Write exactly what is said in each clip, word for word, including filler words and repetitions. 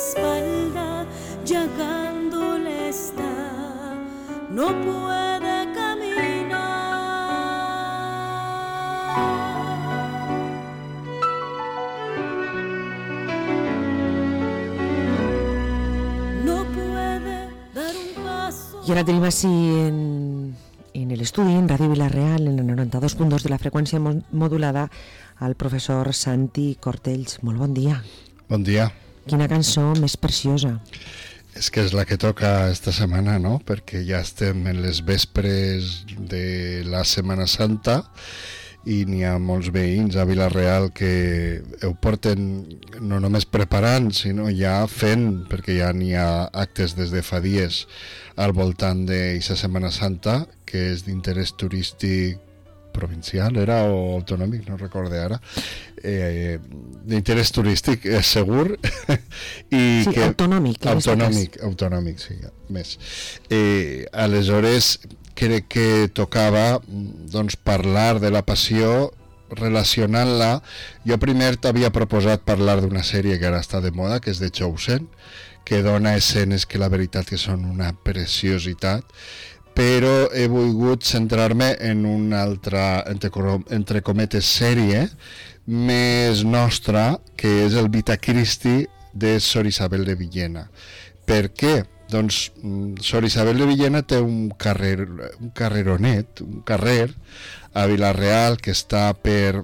espalda, llegándole está, no puede caminar. No puede dar un paso. I ara tenim així en, en l'estudi, en Ràdio Vila-real, en el noranta-dos punt dos de la freqüència modulada, al professor Santi Cortells. Molt bon dia. Bon dia. Quina cançó més preciosa. És que és la que toca esta setmana, no? Perquè ja estem en les vespres de la Setmana Santa i n'hi ha molts veïns a Vila-real que ho porten no només preparant, sinó ja fent, perquè ja n'hi ha actes des de fa dies al voltant d'aquesta Setmana Santa, que és d'interès turístic provincial, era, o autonòmic, no recorde ara, eh, d'interès turístic, és segur. I sí, que, autonòmic. Autonòmic, autonòmic, sí, més. Eh, aleshores, crec que tocava doncs, parlar de la passió relacionant-la. Jo primer t'havia proposat parlar d'una sèrie que ara està de moda, que és The Chosen, que dona escenes que la veritat que són una preciositat, però he volgut centrar-me en una altra, entre, entre cometes, sèrie més nostra, que és el Vita Christi de Sor Isabel de Villena. Per què? Doncs Sor Isabel de Villena té un carrer, un carreronet, un carrer a Vila-real que està per,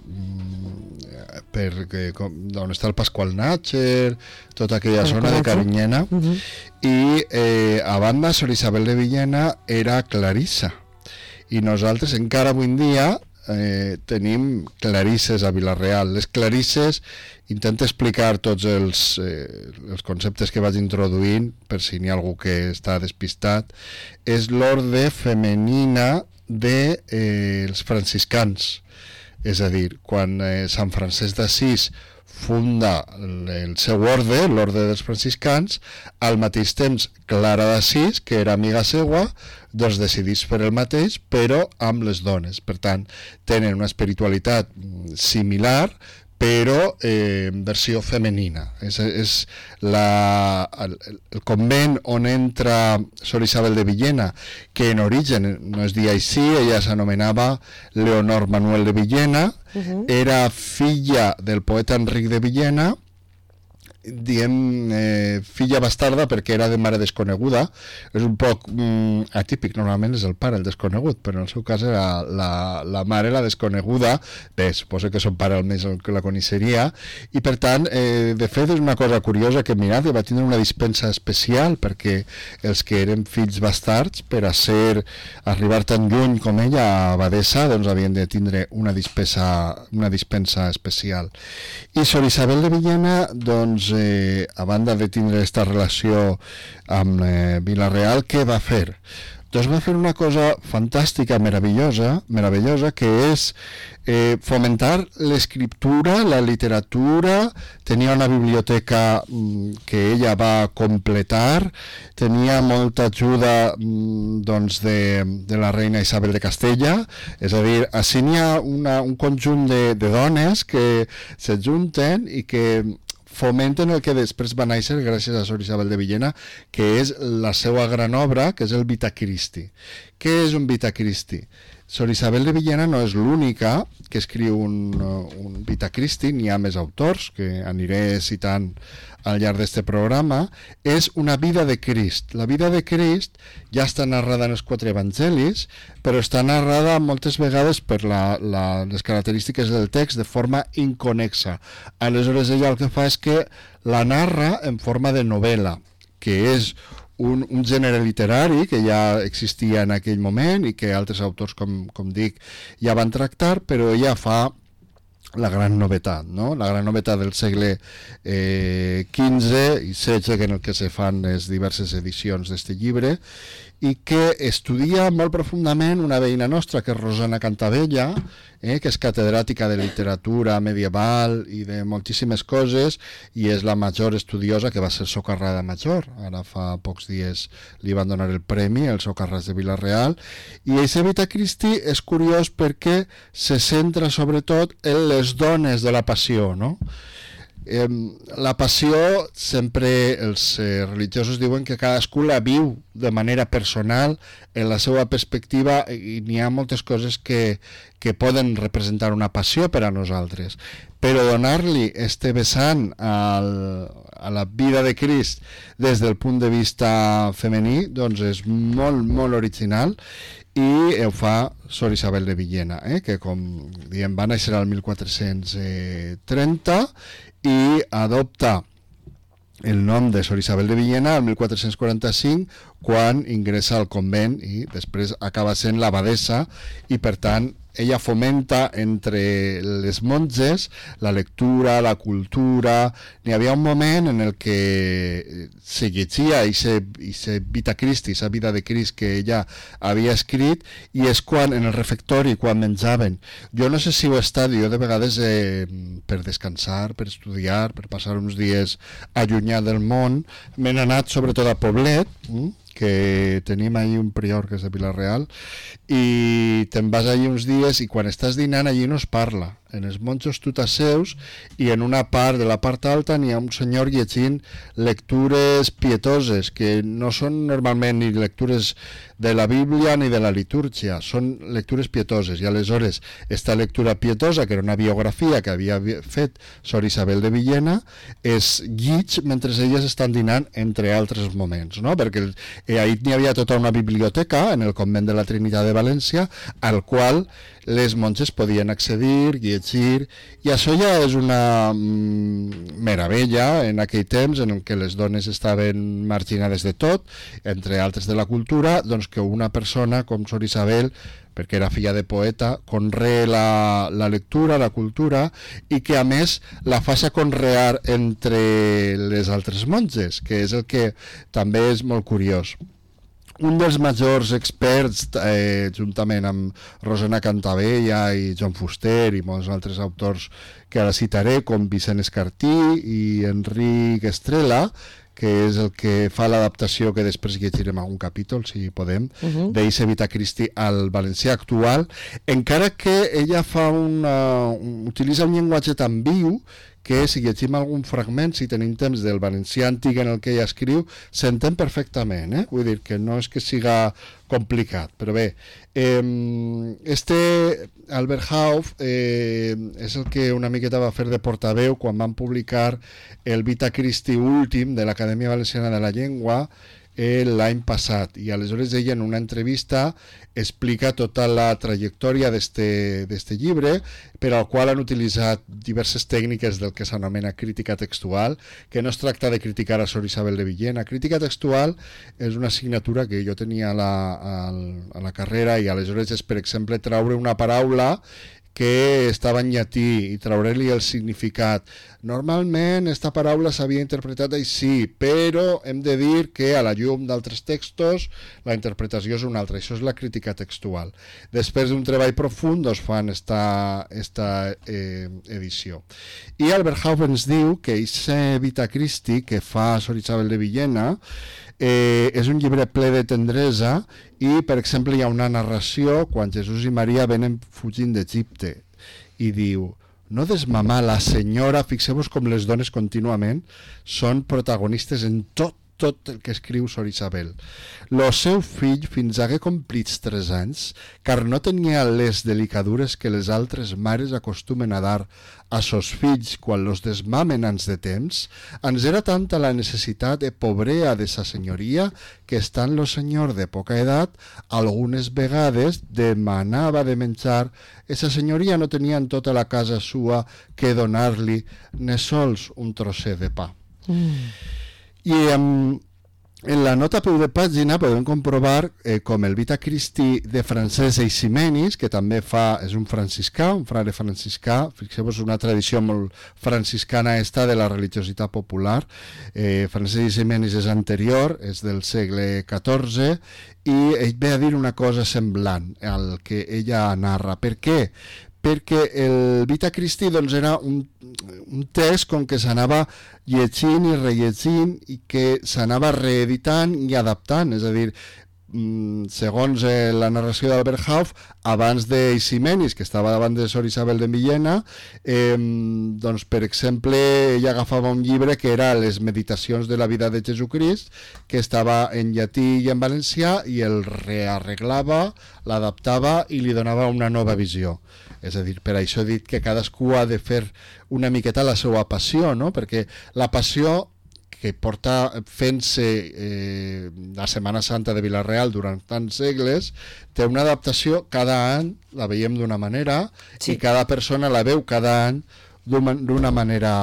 per on està el Pasqual Natcher, tota aquella zona de Carinyena. Uh-huh. I eh, a banda, Sor Isabel de Villena era clarissa, i nosaltres encara avui en dia eh, tenim clarisses a Vila-real. Les clarisses, intento explicar tots els, eh, els conceptes que vaig introduint, per si n'hi ha algú que està despistat, és l'orde femenina dels de, eh, franciscans. És a dir, quan eh, Sant Francesc d'Assís funda el seu orde, l'orde dels franciscans, al mateix temps Clara d'Assís, que era amiga seua, doncs decidís fer el mateix, però amb les dones. Per tant, tenen una espiritualitat similar, però eh, en versió femenina. És, és la, el, el convent on entra Sor Isabel de Villena, que en origen no es deia així, ella s'anomenava Leonor Manuel de Villena, uh-huh. Era filla del poeta Enric de Villena, diem eh, filla bastarda perquè era de mare desconeguda. És un poc mm, atípic, normalment és el pare el desconegut, però en el seu cas era la, la mare la desconeguda. Bé, suposo que son pare almenys que la coneixeria, i per tant eh, de fet és una cosa curiosa que mirat, va tindre una dispensa especial, perquè els que eren fills bastards, per a ser arribar tan lluny com ella a abadessa, doncs havien de tindre una dispensa, una dispensa especial. I Sor Isabel de Villena, doncs Eh, a banda de tindre aquesta relació amb eh, Vila-real, què va fer? Doncs va fer una cosa fantàstica, meravellosa, meravellosa, que és eh, fomentar l'escriptura, la literatura. Tenia una biblioteca mm, que ella va completar, tenia molta ajuda mm, doncs de, de la reina Isabel de Castella, és a dir, així n'hi ha una, un conjunt de, de dones que s'ajunten i que fomenten el que després va néixer gràcies a Sor Isabel de Villena, que és la seva gran obra, que és el Vita Christi. Què és un Vita Christi? Sor Isabel de Villena no és l'única que escriu un, un Vita Christi, n'hi ha més autors que aniré citant al llarg d'aquest programa. És una vida de Crist. La vida de Crist ja està narrada en els quatre evangelis, però està narrada moltes vegades per la, la, les característiques del text de forma inconexa. Aleshores ella el que fa és que la narra en forma de novel·la, que és un, un gènere literari que ja existia en aquell moment i que altres autors, com, com dic, ja van tractar, però ella fa la gran novetat, no? La gran novetat del segle eh, quinze i setze, que en el que se fan les diverses edicions d'este llibre, i que estudia molt profundament una veïna nostra, que és Rosana Cantabella, eh, que és catedràtica de literatura medieval i de moltíssimes coses, i és la major estudiosa, que va ser socarrada major. Ara fa pocs dies li van donar el premi, el Socarràs de Vila-real, i aquest Vita Christi és curiós perquè se centra sobretot en les dones de la passió, no? Eh, la passió, sempre els eh, religiosos diuen que cadascú la viu de manera personal, en la seva perspectiva, i n'hi ha moltes coses que, que poden representar una passió per a nosaltres. Però donar-li este vessant al, a la vida de Crist des del punt de vista femení, doncs és molt, molt original, i ho fa Sor Isabel de Villena, eh? que com diem va néixer al mil quatre-cents trenta i adopta el nom de Sor Isabel de Villena al mil quatre-cents quaranta-cinc, quan ingressa al convent i després acaba sent l'abadessa, i per tant ella fomenta entre les monges la lectura, la cultura. N'hi havia un moment en el que se llegia i se, i se Vita Christi, esa vida de Crist que ella havia escrit, i és quan en el refectori, quan menjaven, jo no sé si ho està, jo de vegades eh, per descansar, per estudiar, per passar uns dies allunyat del món, m'he anat sobretot a Poblet, hm? que tenim allí un prior que és de Vila-real, i te'n vas allí uns dies i quan estàs dinant allí no es parla. En els monjos tu t'asseus i en una part de la part alta n'hi ha un senyor llegint lectures pietoses, que no són normalment ni lectures de la Bíblia ni de la litúrgia, són lectures pietoses, i aleshores esta lectura pietosa, que era una biografia que havia fet Sor Isabel de Villena, és llig mentre elles estan dinant, entre altres moments, no? Perquè eh, ahir n'hi havia tota una biblioteca en el convent de la Trinitat de València, al qual les monges podien accedir, llegir, i això ja és una mm, meravella en aquell temps en què les dones estaven marginades de tot, entre altres de la cultura, doncs que una persona com Sor Isabel, perquè era filla de poeta, conrea la, la lectura, la cultura, i que a més la faci conrear entre les altres monges, que és el que també és molt curiós. Un dels majors experts, eh, juntament amb Rosana Cantabella i Joan Fuster i molts altres autors que ara citaré, com Vicent Escartí i Enric Estrela, que és el que fa l'adaptació que després llegirem algun capítol, si podem, uh-huh. d'Eixe Vita Christi al valencià actual, encara que ella fa una, utilitza un llenguatge tan viu que si llegim algun fragment, si tenim temps, del valencià antic en el que ella escriu, s'entén perfectament, eh? Vull dir que no és que siga complicat, però bé, eh, este Albert Hauff eh, és el que una miqueta va fer de portaveu quan van publicar el Vita Christi últim de l'Acadèmia Valenciana de la Llengua eh, l'any passat, i aleshores ella en una entrevista explica tota la trajectòria d'este llibre, per al qual han utilitzat diverses tècniques del que s'anomena crítica textual, que no es tracta de criticar a Sor Isabel de Villena. Crítica textual és una assignatura que jo tenia a la, a, a la carrera, i aleshores és, per exemple, traure una paraula que estava en llatí i traure-li el significat. Normalment esta paraula s'havia interpretat així, però hem de dir que a la llum d'altres textos la interpretació és una altra. Això és la crítica textual. Després d'un treball profund doncs fan esta, esta eh, edició. I Albert Hauff ens diu que eixe Vita Christi que fa Sor Isabel de Villena Eh, és un llibre ple de tendresa, i per exemple hi ha una narració quan Jesús i Maria venen fugint d'Egipte i diu: no desmamar la senyora, fixeu-vos com les dones contínuament són protagonistes en tot tot el que escriu Sor Isabel. Lo seu fill fins hagué complits tres anys, car no tenia les delicadures que les altres mares acostumen a dar a sos fills quan los desmamen ans de temps, ens era tanta la necessitat de pobrea de sa senyoria que, estant lo senyor de poca edat, algunes vegades demanava de menjar, e sa senyoria no tenia en tota la casa sua que donar-li ne sols un trosset de pa. Mm. I um, en la nota a peu de pàgina podem comprovar eh, com el Vita Christi de Francesc Eiximenis, que també fa, és un franciscà, un frare franciscà, fixeu-vos, una tradició molt franciscana esta de la religiositat popular. eh, Francesc Eiximenis és anterior, és del segle catorze, i ell ve a dir una cosa semblant al que ella narra. Per què? Perquè el Vita Christi doncs, era un, un text com que s'anava llegint i rellegint i que s'anava reeditant i adaptant, és a dir, segons eh, la narració d'Albert Hauf, abans d'Eiximenis, que estava davant de Sor Isabel de Villena, eh, doncs, per exemple, ella agafava un llibre que era Les meditacions de la vida de Jesucrist, que estava en llatí i en valencià, i el rearreglava, l'adaptava i li donava una nova visió. És a dir, per això he dit que cadascú ha de fer una miqueta la seva passió, no? Perquè la passió que porta fent-se eh, la Setmana Santa de Vila-real durant tants segles, té una adaptació cada any, la veiem d'una manera, sí. I cada persona la veu cada any d'una manera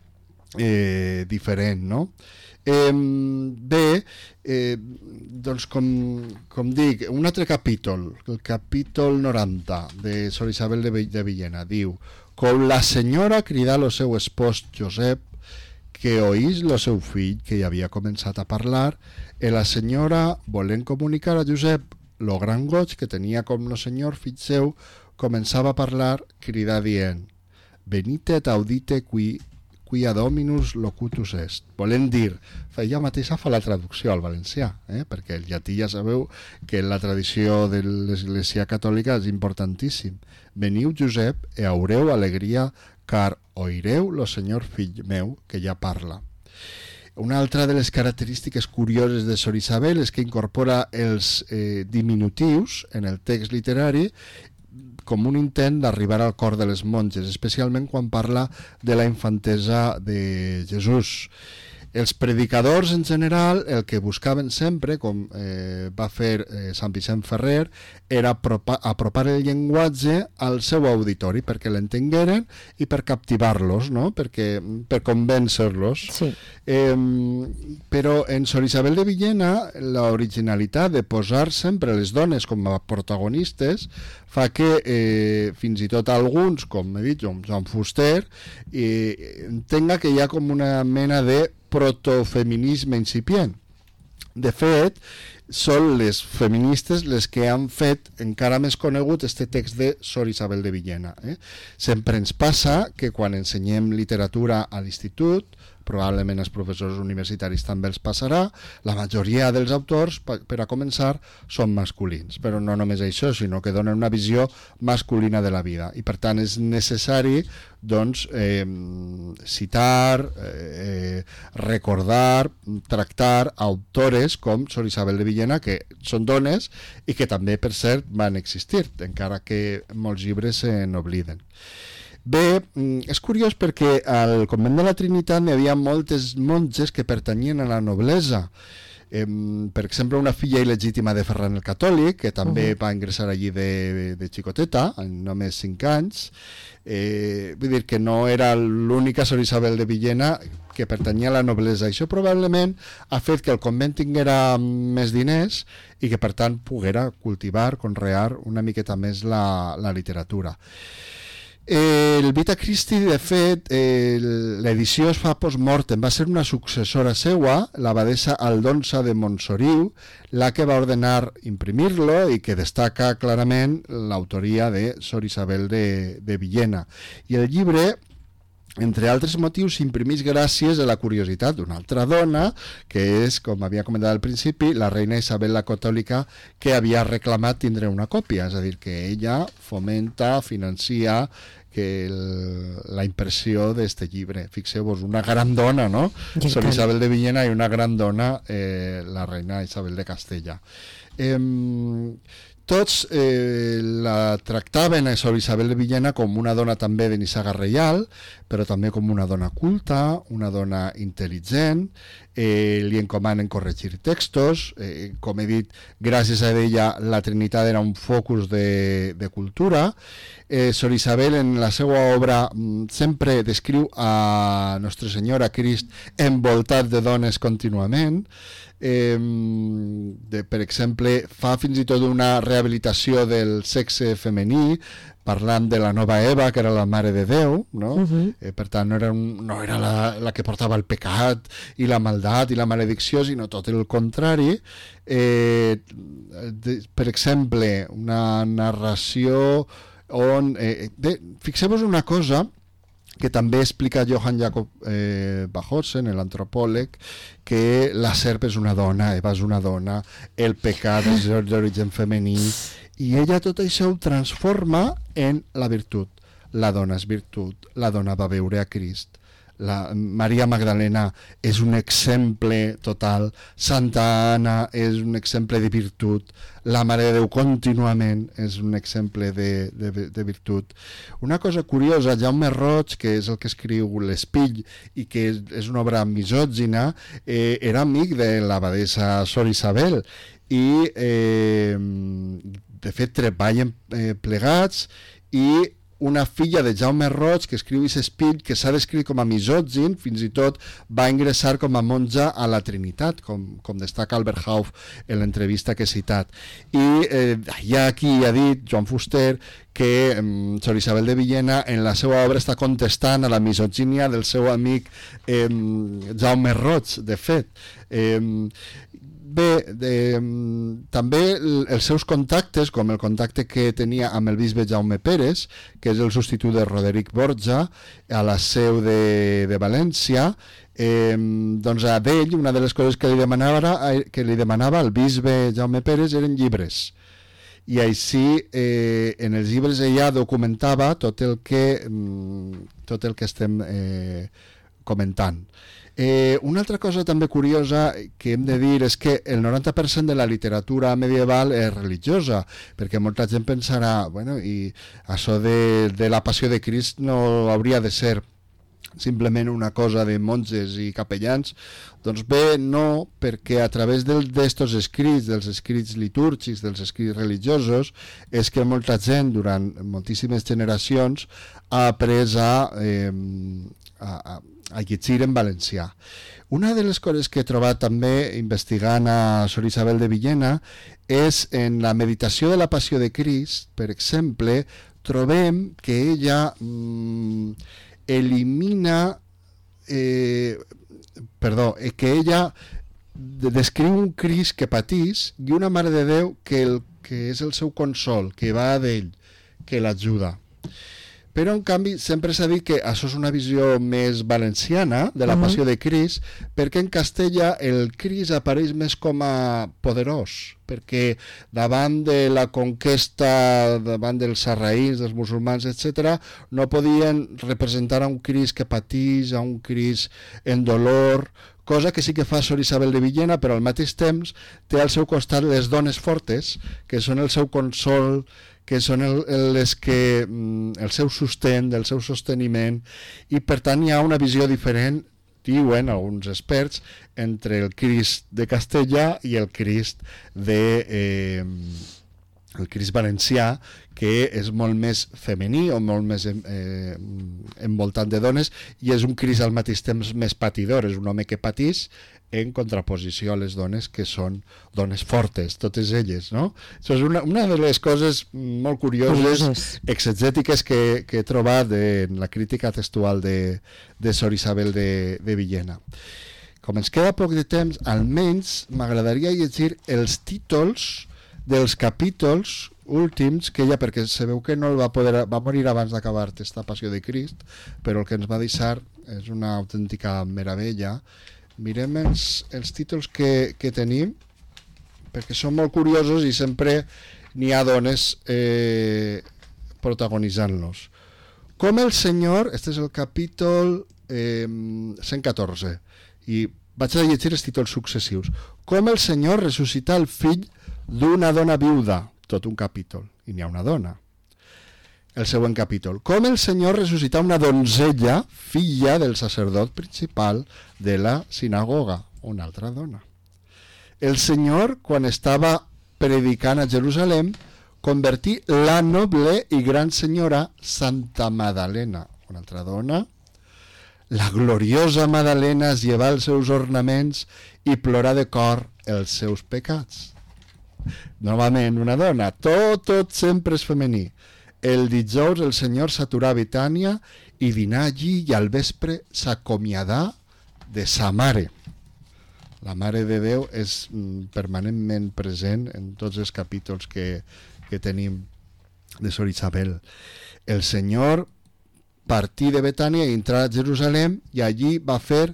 eh, diferent, no? Eh, bé, eh, doncs com, com dic, un altre capítol, el capítol noranta de Sor Isabel de, de Villena, diu: com la senyora cridà lo seu espòs Josep, que oís lo seu fill, que ja havia començat a parlar, i la senyora, volent comunicar a Josep lo gran goig que tenia com lo senyor fill seu, començava a parlar, cridà dient: venite et audite qui, quia dominus locutus est. Volent dir, ella mateixa fa la traducció al valencià, eh? Perquè el llatí ja sabeu que la tradició de l'Església Catòlica és importantíssim. Veniu, Josep, e haureu alegria, car oireu lo senyor fill meu, que ja parla. Una altra de les característiques curioses de Sor Isabel és que incorpora els eh, diminutius en el text literari com un intent d'arribar al cor de les monges, especialment quan parla de la infantesa de Jesús. Els predicadors en general el que buscaven sempre, com eh, va fer eh, Sant Vicent Ferrer, era apropar, apropar el llenguatge al seu auditori perquè l'entengueren i per captivar-los, no? Perquè, per convèncer-los. Sí. Eh, però en Sor Isabel de Villena l'originalitat de posar sempre les dones com a protagonistes fa que eh, fins i tot alguns, com he dit, com Joan Fuster, eh, entenga que hi ha com una mena de protofeminisme incipient. De fet, són les feministes les que han fet encara més conegut este text de Sor Isabel de Villena. Eh? Sempre ens passa que quan ensenyem literatura a l'institut, probablement els professors universitaris també els passarà, la majoria dels autors, per a començar, són masculins. Però no només això, sinó que donen una visió masculina de la vida. I per tant és necessari doncs, eh, citar, eh, recordar, tractar autores com Sor Isabel de Villena, que són dones i que també, per cert, van existir, encara que molts llibres se n'obliden. Bé, és curiós perquè al convent de la Trinitat hi havia moltes monges que pertanyien a la noblesa. Eh, per exemple, una filla il·legítima de Ferran el Catòlic, que també uh-huh. va ingressar allí de, de xicoteta, en només cinc anys. Eh, vull dir que no era l'única Sor Isabel de Villena que pertanyia a la noblesa. Això probablement ha fet que el convent tinguera més diners i que per tant poguera cultivar, conrear una miqueta més la, la literatura. El Vita Christi, de fet, eh, l'edició es fa post-mortem, va ser una successora seua, l'abadessa Aldonsa de Montsoriu, la que va ordenar imprimir-lo i que destaca clarament l'autoria de Sor Isabel de, de Villena. I el llibre, entre altres motius, s'imprimís gràcies a la curiositat d'una altra dona, que és, com havia comentat al principi, la reina Isabel la Catòlica, que havia reclamat tindre una còpia, és a dir, que ella fomenta, financia que el, la impressió d'este llibre. Fixeu-vos, una gran dona, no? Sor Isabel de Villena i una gran dona, eh, la reina Isabel de Castella. Eh, tots eh, la tractaven a Sor Isabel de Villena com una dona també de nissaga reial, però també com una dona culta, una dona intel·ligent, eh, li encomanen corregir textos, eh, com he dit, gràcies a ella la Trinitat era un focus de, de cultura. Eh, Sor Isabel en la seva obra sempre descriu a Nostre Senyor, a Crist, envoltat de dones contínuament. Eh, de, per exemple, fa fins i tot una rehabilitació del sexe femení, parlant de la nova Eva, que era la Mare de Déu, no? Uh-huh. eh, per tant no era, un, no era la, la que portava el pecat i la maldat i la maledicció, sinó tot el contrari. Eh, de, per exemple, una narració on... Eh, bé, fixeu-vos una cosa, que també explica Johann Jakob eh, Bachhausen, l'antropòleg, que la serp és una dona, Eva és una dona, el pecat és d'origen femení, i ella tot això ho transforma en la virtut. La dona és virtut, la dona va veure a Crist, la Maria Magdalena és un exemple total, Santa Anna és un exemple de virtut, la Mare de Déu contínuament és un exemple de, de, de virtut. Una cosa curiosa, Jaume Roig, que és el que escriu L'Espill i que és, és una obra misògina, eh, era amic de l'abadessa Sor Isabel i eh, de fet treballen eh, plegats, i una filla de Jaume Roig que escriu aquest espill, que s'ha descrit com a misògin, fins i tot va ingressar com a monja a la Trinitat, com, com destaca Albert Hauff en l'entrevista que he citat. I eh, hi ha qui ha dit, Joan Fuster, que eh, Sor Isabel de Villena en la seva obra està contestant a la misogínia del seu amic eh, Jaume Roig, de fet. Eh, Bé, de, també els seus contactes, com el contacte que tenia amb el bisbe Jaume Pérez, que és el substitut de Roderic Borja, a la seu de, de València, eh, doncs a d'ell una de les coses que li demanava, que li demanava al bisbe Jaume Pérez eren llibres. I així eh, en els llibres ella documentava tot el que, tot el que estem eh, comentant. Eh, una altra cosa també curiosa que hem de dir és que el noranta per cent de la literatura medieval és religiosa, perquè molta gent pensarà, bueno, i això de, de la passió de Crist no hauria de ser simplement una cosa de monges i capellans. Doncs bé, no, perquè a través d'estos escrits, dels escrits litúrgics, dels escrits religiosos, és que molta gent durant moltíssimes generacions ha après a, eh, a, a a llegir en valencià. Una de les coses que he trobat també investigant a Sor Isabel de Villena és en la meditació de la Passió de Crist, per exemple, trobem que ella mm, elimina eh, perdó, que ella descriu un Crist que patís i una Mare de Déu que, el, que és el seu consol, que va d'ell, que l'ajuda. Però, en canvi, sempre s'ha dit que això és una visió més valenciana de la Uh-huh. Passió de Crist, perquè en castellà el Crist apareix més com a poderós, perquè davant de la conquesta, davant dels sarraïns, dels musulmans, etcètera, no podien representar a un Crist que patís, a un Crist en dolor, cosa que sí que fa Sor Isabel de Villena, però al mateix temps té al seu costat les dones fortes, que són el seu consol, que són el, les que, el seu sostén, del seu sosteniment, i per tant hi ha una visió diferent, diuen alguns experts, entre el Crist de Castellà i el Crist de eh, el Crist valencià, que és molt més femení o molt més eh, envoltant de dones, i és un Crist al mateix temps més patidor, és un home que patís en contraposició a les dones que són dones fortes, totes elles, no? Això és una, una de les coses molt curioses, Curioses. exegètiques que, que he trobat en la crítica textual de, de Sor Isabel de, de Villena. Com ens queda poc de temps, almenys m'agradaria llegir els títols dels capítols últims que ella, perquè se veu que no el va poder, va morir abans d'acabar esta Passió de Crist, però el que ens va deixar és una autèntica meravella. Mirem els, els títols que, que tenim, perquè són molt curiosos i sempre n'hi ha dones eh, protagonitzant-los. Com el Senyor, este és el capítol eh, cent catorze, i vaig a llegir els títols successius. Com el Senyor ressuscita el fill d'una dona viuda, tot un capítol, i n'hi ha una dona. El següent capítol. Com el Senyor ressuscita una donzella, filla del sacerdot principal de la sinagoga, una altra dona. El Senyor, quan estava predicant a Jerusalem, convertí la noble i gran senyora Santa Madalena, una altra dona. La gloriosa Madalena es lleva els seus ornaments i plora de cor els seus pecats. Novament, una dona. Tot, tot sempre és femení. El dijous el Senyor s'aturà a Betània i dinà allí, i al vespre s'acomiadà de sa mare. La Mare de Déu és permanentment present en tots els capítols que, que tenim de Sor Isabel. El Senyor partir de Betània i entrar a Jerusalem, i allí va fer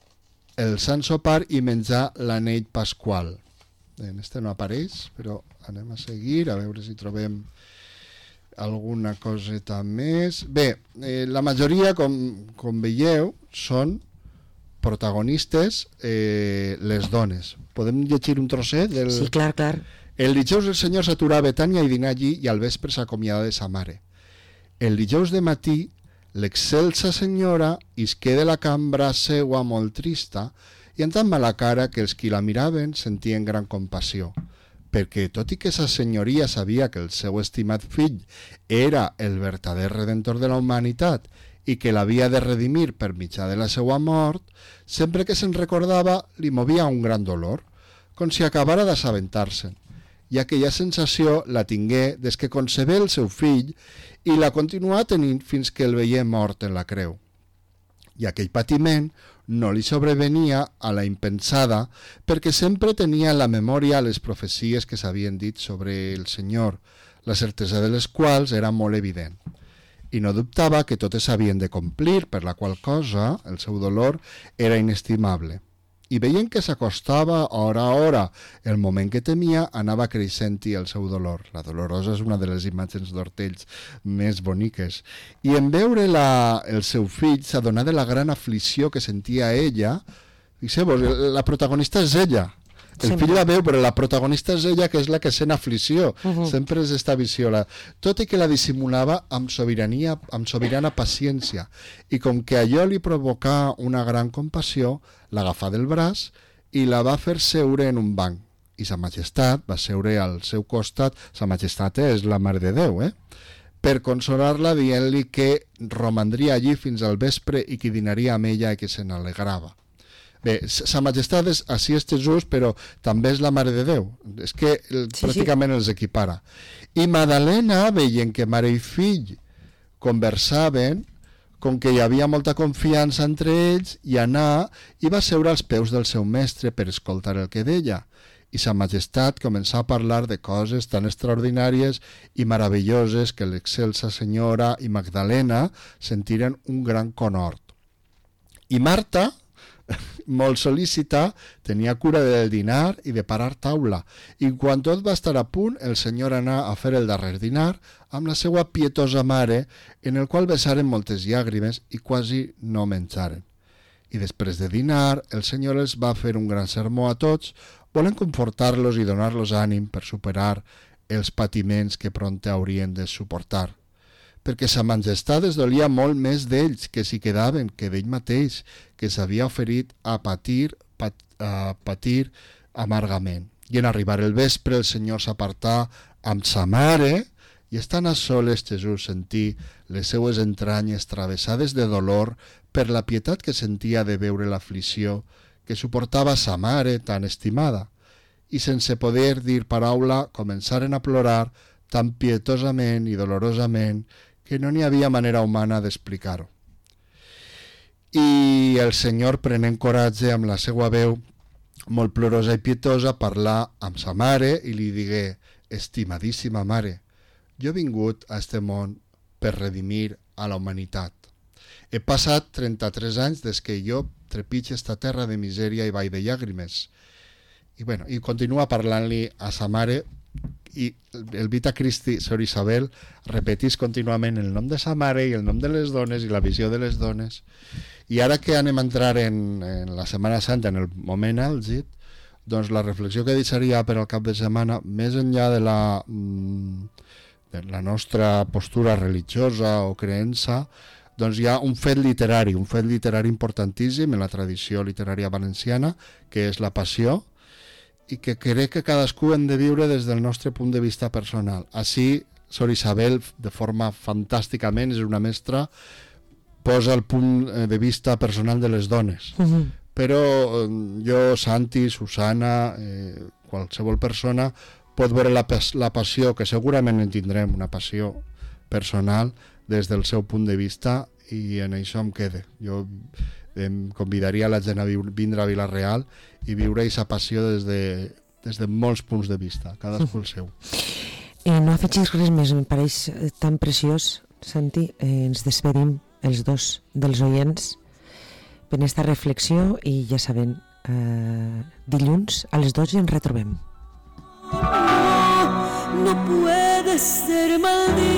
el Sant Sopar i menjar l'anell pasqual. En este no apareix, però anem a seguir, a veure si trobem alguna coseta més. Bé, eh, la majoria, com, com veieu, són protagonistes eh, les dones. Podem llegir un trosset? Del... Sí, clar, clar. El dijous el senyor s'aturà a Betània i dinà allí, i al vespre s'acomiadà de sa mare. El dijous de matí, l'excelsa senyora isqué de la cambra seua molt trista i amb tan mala cara que els qui la miraven sentien gran compassió, perquè tot i que sa senyoria sabia que el seu estimat fill era el vertader redentor de la humanitat i que l'havia de redimir per mitjà de la seva mort, sempre que se'n recordava li movia un gran dolor, com si acabara d'assabentar-se'n, i aquella sensació la tingué des que concebé el seu fill i la continuà tenint fins que el veié mort en la creu. I aquell patiment no li sobrevenia a la impensada perquè sempre tenia en la memòria les profecies que s'havien dit sobre el Senyor, la certesa de les quals era molt evident. I no dubtava que totes s'havien de complir, per la qual cosa el seu dolor era inestimable. I veient que s'acostava hora a hora el moment que temia, anava creixent-hi el seu dolor. La Dolorosa és una de les imatges d'Hortells més boniques. I en veure la, el seu fill s'adonà de la gran aflicció que sentia ella. Fixeu-vos, la protagonista és ella. El Sempre. fill la veu, però la protagonista és ella, que és la que sent aflicció. Uh-huh. Sempre és esta visió. La... Tot i que la dissimulava amb sobirania, amb sobirana paciència. I com que allò li provocà una gran compassió, l'agafà del braç i la va fer seure en un banc. I sa majestat va seure al seu costat. Sa majestat és la Mare de Déu, eh? Per consolar-la dient-li que romandria allí fins al vespre i que dinaria amb ella i que se n'alegrava. Bé, sa majestat és, així és Jesús, però també és la Mare de Déu. És que el, sí, pràcticament sí. Els equipara. I Madalena, veient que mare i fill conversaven, com que hi havia molta confiança entre ells, i anà i va seure als peus del seu mestre per escoltar el que deia. I sa majestat començà a parlar de coses tan extraordinàries i meravelloses que l'excelsa senyora i Magdalena sentiren un gran conhort. I Marta, molt sol·lícita, tenia cura del dinar i de parar taula, i quan tot va estar a punt, el senyor anà a fer el darrer dinar amb la seva pietosa mare, en el qual vessaren moltes llàgrimes i quasi no menjaren. I després de dinar, el senyor els va fer un gran sermó a tots, volent confortar-los i donar-los ànim per superar els patiments que prompte haurien de suportar. Perquè sa majestat es dolia molt més d'ells que s'hi quedaven que d'ell mateix, que s'havia oferit a patir, pat, a patir amargament. I en arribar el vespre el senyor s'apartà amb sa mare i estant a soles Jesús sentí les seues entranyes travessades de dolor per la pietat que sentia de veure l'aflicció que suportava sa mare tan estimada. I sense poder dir paraula començaren a plorar tan pietosament i dolorosament que no n'hi havia manera humana d'explicar-ho. I el senyor, prenent coratge amb la seva veu molt plorosa i pietosa, parlà amb sa mare i li digué: estimadíssima mare, jo he vingut a este món per redimir a la humanitat. He passat trenta-tres anys des que jo trepitge esta terra de misèria i vall de llàgrimes. I, bueno, i continua parlant-li a sa mare, i el Vita Christi, Sor Isabel, repetís contínuament el nom de sa mare i el nom de les dones i la visió de les dones. I ara que anem a entrar en, en la Setmana Santa, en el moment àlgid, doncs la reflexió que deixaria per al cap de setmana, més enllà de la, de la nostra postura religiosa o creença, doncs hi ha un fet literari, un fet literari importantíssim en la tradició literària valenciana, que és la Passió, i que crec que cadascú hem de viure des del nostre punt de vista personal. Així, Sor Isabel, de forma fantàsticament, és una mestra, posa el punt de vista personal de les dones. Uh-huh. Però jo, Santi, Susana, eh, qualsevol persona pot veure la, la passió, que segurament en tindrem una passió personal des del seu punt de vista, i en això em quede. Jo em convidaria la gent a vindre a Vila-real i viure aquesta passió des de, des de molts punts de vista, cadascú el seu. Eh, no afegis res més, em pareix tan preciós, Santi. Eh, ens despedim els dos dels oients per esta reflexió i ja saben, eh, dilluns a les dotze ens retrobem. No puede ser maldito.